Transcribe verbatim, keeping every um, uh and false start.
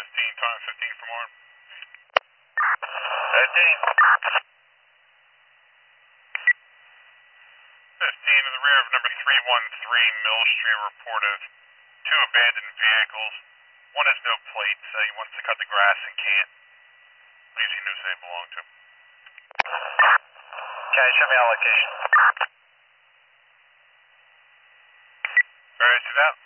fifteen, time fifteen for more. fifteen. fifteen in the rear of number three one three Mill Street, report of two abandoned vehicles. One has no plates, uh, he wants to cut the grass and can't. Believes he knows who they belong to. Can you show me our location? Various is out.